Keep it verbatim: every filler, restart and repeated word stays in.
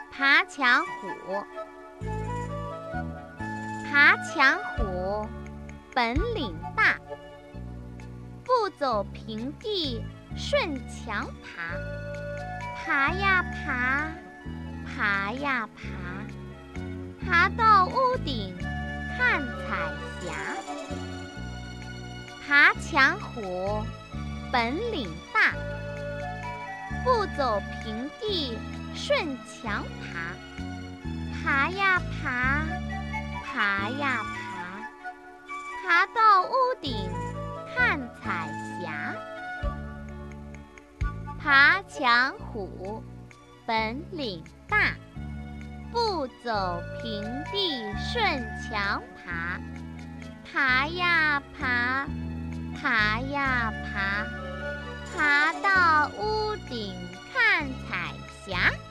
爬墙虎，爬墙虎，本领大，不走平地顺墙爬，爬呀爬，爬呀爬，爬到屋顶看彩霞。爬墙虎，本领大，不走平地顺墙爬，爬呀爬，爬呀爬，爬到屋顶看彩霞。爬墙虎，本领大，不走平地顺墙爬，爬呀爬，爬呀爬，爬到屋顶看彩霞。